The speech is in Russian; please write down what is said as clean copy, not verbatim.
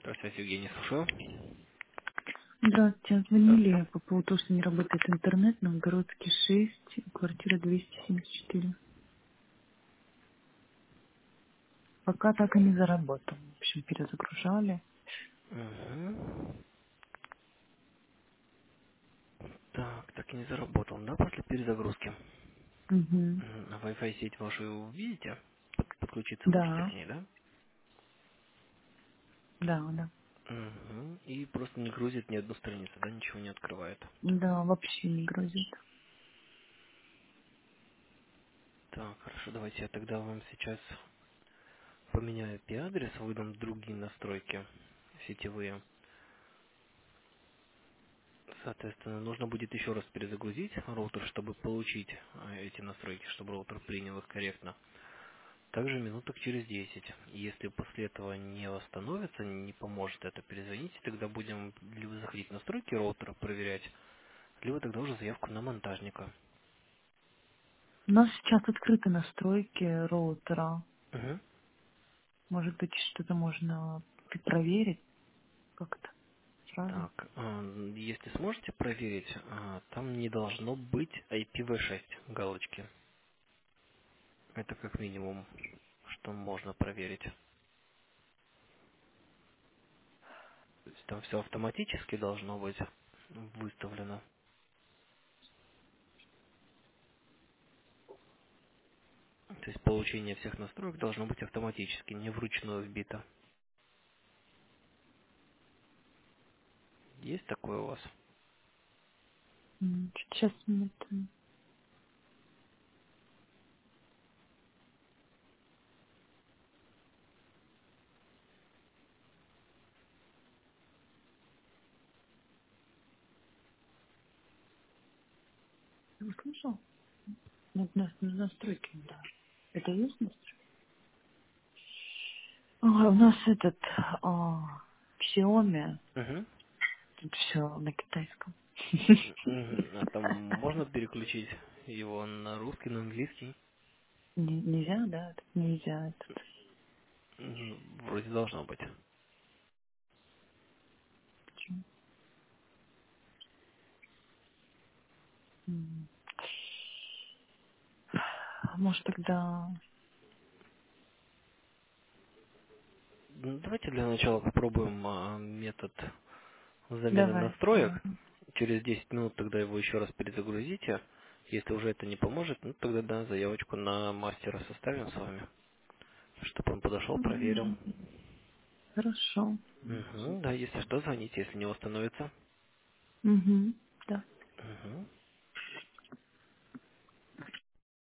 Здравствуйте, Евгений, слушаю. Здравствуйте, Здравствуйте. звонили по поводу того, что не работает интернет на Новгородский 6, квартира 274. Пока так и не заработал. В общем, перезагружали. Угу. Так и не заработал, да, после перезагрузки? Угу. А Wi-Fi сеть вашу видите? Подключиться вы можете Да, к ней, да? да, да. Угу. И просто не грузит ни одну страницу, да, ничего не открывает. Да, вообще не грузит. Так, хорошо, давайте я тогда вам сейчас поменяю IP-адрес, выдам другие настройки сетевые. Соответственно, нужно будет еще раз перезагрузить роутер, чтобы получить эти настройки, чтобы роутер принял их корректно. Также минуток через 10. Если после этого не восстановится, не поможет это, перезвоните, тогда будем либо заходить в настройки роутера, проверять, либо тогда уже заявку на монтажника. У нас сейчас открыты настройки роутера. Мгм. Может быть, что-то можно проверить как-то сразу. Так, если сможете проверить, там не должно быть IPv6 галочки. Это как минимум, что можно проверить. То есть там все автоматически должно быть выставлено. То есть получение всех настроек должно быть автоматически, не вручную вбито. Есть такое у вас? Сейчас минуту. Ты услышал? Нет, настройки, да. Это есть настройки? У нас этот в Xiaomi. Угу. Тут все на китайском. Мгм. А там можно переключить его на русский, на английский? Нельзя, да? Тут нельзя. Вроде должно быть. Почему? М. Может, тогда... Давайте для начала попробуем метод замены Давайте, настроек. да. Через 10 минут тогда его еще раз перезагрузите. Если уже это не поможет, ну тогда да, заявочку на мастера составим с вами, чтобы он подошел, проверил. М, Хорошо. Угу, да, если что, звоните, если не восстановится. Угу. Да. Угу.